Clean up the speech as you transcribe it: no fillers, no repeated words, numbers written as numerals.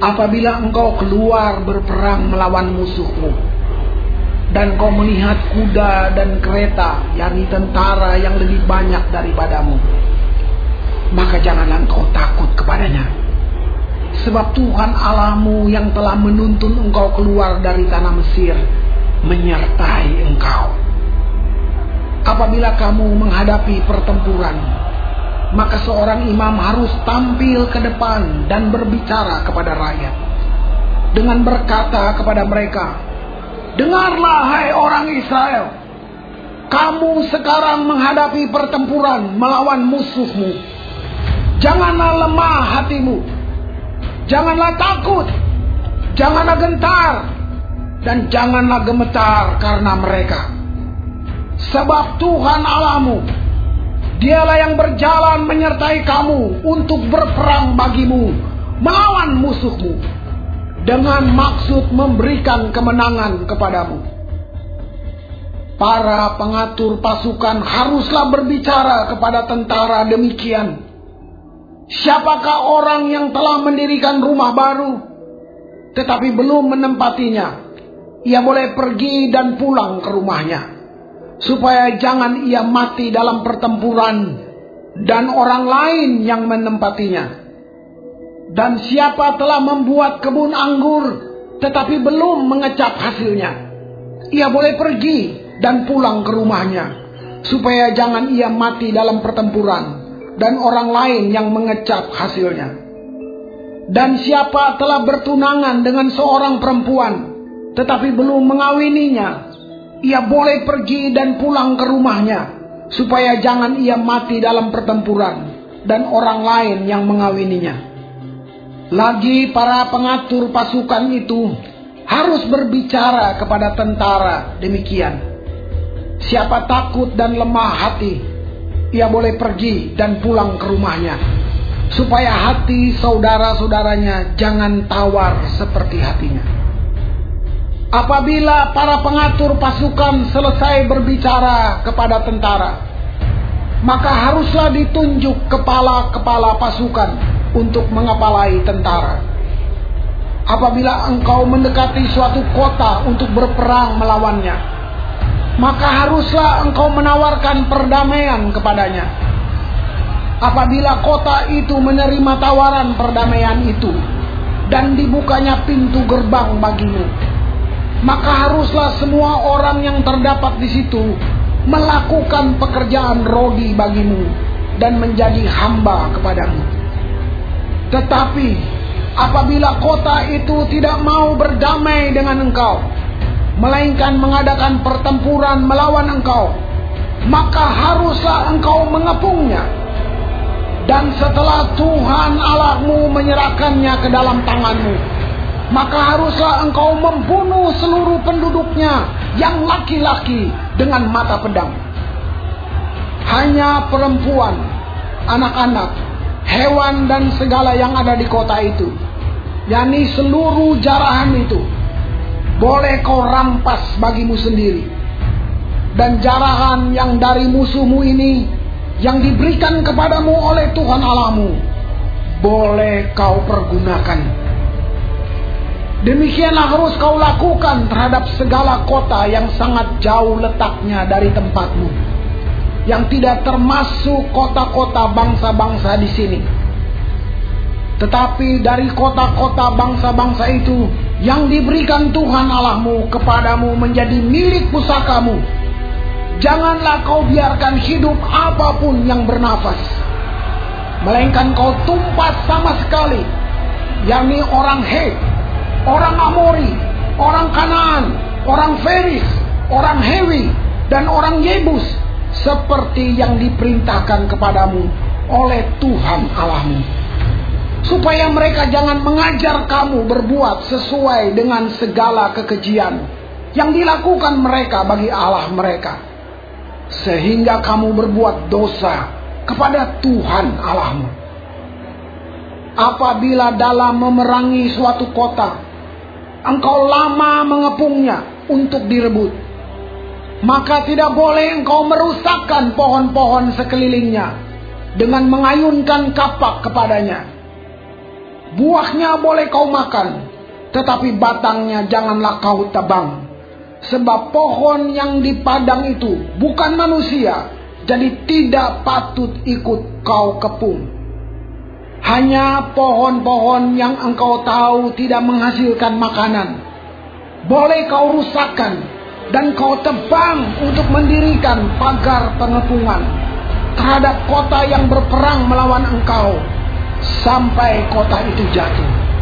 apabila engkau keluar berperang melawan musuhmu, dan kau melihat kuda dan kereta, yakni tentara yang lebih banyak daripadamu, maka janganlah engkau takut kepadanya. Sebab Tuhan Allahmu yang telah menuntun engkau keluar dari tanah Mesir menyertai engkau. Apabila kamu menghadapi pertempuran, maka seorang imam harus tampil ke depan dan berbicara kepada rakyat dengan berkata kepada mereka, "Dengarlah hai orang Israel, kamu sekarang menghadapi pertempuran melawan musuhmu. Janganlah lemah hatimu, janganlah takut, janganlah gentar, dan janganlah gemetar karena mereka. Sebab Tuhan Allahmu, Dialah yang berjalan menyertai kamu untuk berperang bagimu melawan musuhmu, dengan maksud memberikan kemenangan kepadamu." Para pengatur pasukan haruslah berbicara kepada tentara demikian, "Siapakah orang yang telah mendirikan rumah baru, tetapi belum menempatinya? Ia boleh pergi dan pulang ke rumahnya, supaya jangan ia mati dalam pertempuran dan orang lain yang menempatinya. Dan siapa telah membuat kebun anggur, tetapi belum mengecap hasilnya, ia boleh pergi dan pulang ke rumahnya, supaya jangan ia mati dalam pertempuran dan orang lain yang mengecap hasilnya. Dan siapa telah bertunangan dengan seorang perempuan, tetapi belum mengawininya, ia boleh pergi dan pulang ke rumahnya, supaya jangan ia mati dalam pertempuran dan orang lain yang mengawininya." Lagi para pengatur pasukan itu harus berbicara kepada tentara demikian, "Siapa takut dan lemah hati, ia boleh pergi dan pulang ke rumahnya, supaya hati saudara-saudaranya jangan tawar seperti hatinya." Apabila para pengatur pasukan selesai berbicara kepada tentara, maka haruslah ditunjuk kepala-kepala pasukan untuk mengepalai tentara. Apabila engkau mendekati suatu kota untuk berperang melawannya, maka haruslah engkau menawarkan perdamaian kepadanya. Apabila kota itu menerima tawaran perdamaian itu dan dibukanya pintu gerbang bagimu, maka haruslah semua orang yang terdapat di situ melakukan pekerjaan rodi bagimu dan menjadi hamba kepadamu. Tetapi apabila kota itu tidak mau berdamai dengan engkau, melainkan mengadakan pertempuran melawan engkau, maka haruslah engkau mengepungnya. Dan setelah Tuhan Allahmu menyerahkannya ke dalam tanganmu, maka haruslah engkau membunuh seluruh penduduknya yang laki-laki dengan mata pedang. Hanya perempuan, anak-anak, hewan dan segala yang ada di kota itu, yakni seluruh jarahan itu, boleh kau rampas bagimu sendiri. Dan jarahan yang dari musuhmu ini, yang diberikan kepadamu oleh Tuhan Allahmu, boleh kau pergunakan. Demikianlah harus kau lakukan terhadap segala kota yang sangat jauh letaknya dari tempatmu, yang tidak termasuk kota-kota bangsa-bangsa di sini. Tetapi dari kota-kota bangsa-bangsa itu yang diberikan Tuhan Allahmu kepadamu menjadi milik pusakamu, janganlah kau biarkan hidup apapun yang bernafas, melainkan kau tumpas sama sekali, yakni orang Het, orang Amori, orang Kanaan, orang Feris, orang Hewi, dan orang Yebus, seperti yang diperintahkan kepadamu oleh Tuhan Allahmu, supaya mereka jangan mengajar kamu berbuat sesuai dengan segala kekejian yang dilakukan mereka bagi Allah mereka, sehingga kamu berbuat dosa kepada Tuhan Allahmu. Apabila dalam memerangi suatu kota engkau lama mengepungnya untuk direbut, maka tidak boleh engkau merusakkan pohon-pohon sekelilingnya dengan mengayunkan kapak kepadanya. Buahnya boleh kau makan, tetapi batangnya janganlah kau tebang. Sebab pohon yang di padang itu bukan manusia, jadi tidak patut ikut kau kepung. Hanya pohon-pohon yang engkau tahu tidak menghasilkan makanan boleh kau rusakkan, dan kau tebang untuk mendirikan pagar pengepungan terhadap kota yang berperang melawan engkau, sampai kota itu jatuh.